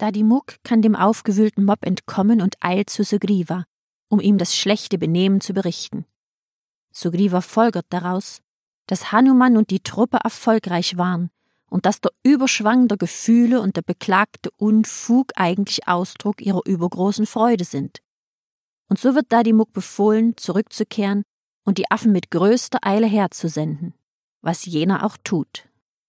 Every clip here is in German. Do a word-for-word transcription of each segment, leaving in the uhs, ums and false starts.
Dadimuk kann dem aufgewühlten Mob entkommen und eilt zu Sugriva, um ihm das schlechte Benehmen zu berichten. Sugriva folgert daraus, dass Hanuman und die Truppe erfolgreich waren und dass der Überschwang der Gefühle und der beklagte Unfug eigentlich Ausdruck ihrer übergroßen Freude sind. Und so wird Dadimuk befohlen, zurückzukehren und die Affen mit größter Eile herzusenden, was jener auch tut.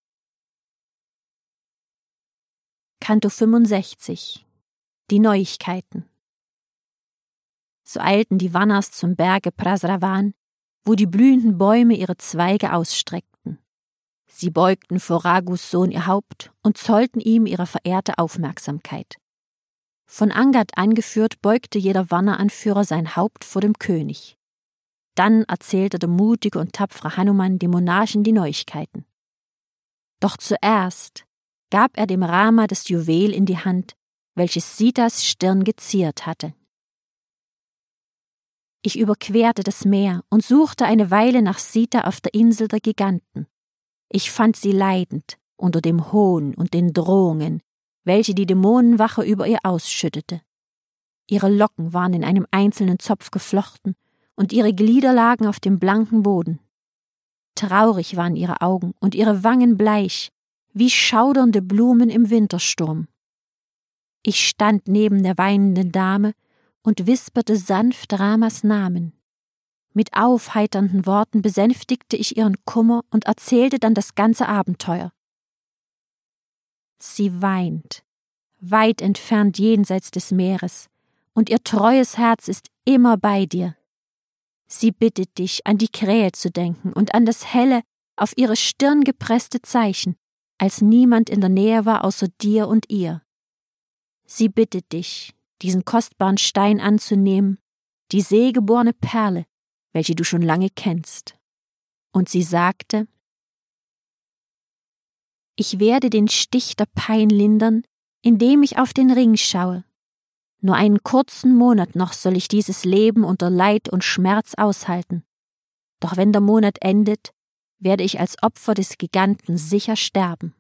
Kanto fünfundsechzig. Die Neuigkeiten. So eilten die Vannas zum Berge Prasravan, wo die blühenden Bäume ihre Zweige ausstreckten. Sie beugten vor Raghus Sohn ihr Haupt und zollten ihm ihre verehrte Aufmerksamkeit. Von Angad angeführt beugte jeder Vanna-Anführer sein Haupt vor dem König. Dann erzählte der mutige und tapfere Hanuman dem Monarchen die Neuigkeiten. Doch zuerst gab er dem Rama das Juwel in die Hand, welches Sitas Stirn geziert hatte. Ich überquerte das Meer und suchte eine Weile nach Sita auf der Insel der Giganten. Ich fand sie leidend unter dem Hohn und den Drohungen, welche die Dämonenwache über ihr ausschüttete. Ihre Locken waren in einem einzelnen Zopf geflochten und ihre Glieder lagen auf dem blanken Boden. Traurig waren ihre Augen und ihre Wangen bleich, wie schaudernde Blumen im Wintersturm. Ich stand neben der weinenden Dame und wisperte sanft Ramas Namen. Mit aufheiternden Worten besänftigte ich ihren Kummer und erzählte dann das ganze Abenteuer. Sie weint, weit entfernt jenseits des Meeres, und ihr treues Herz ist immer bei dir. Sie bittet dich, an die Krähe zu denken und an das helle, auf ihre Stirn gepresste Zeichen, als niemand in der Nähe war außer dir und ihr. Sie bittet dich, diesen kostbaren Stein anzunehmen, die seegeborene Perle, welche du schon lange kennst. Und sie sagte: Ich werde den Stich der Pein lindern, indem ich auf den Ring schaue. Nur einen kurzen Monat noch soll ich dieses Leben unter Leid und Schmerz aushalten. Doch wenn der Monat endet, werde ich als Opfer des Giganten sicher sterben.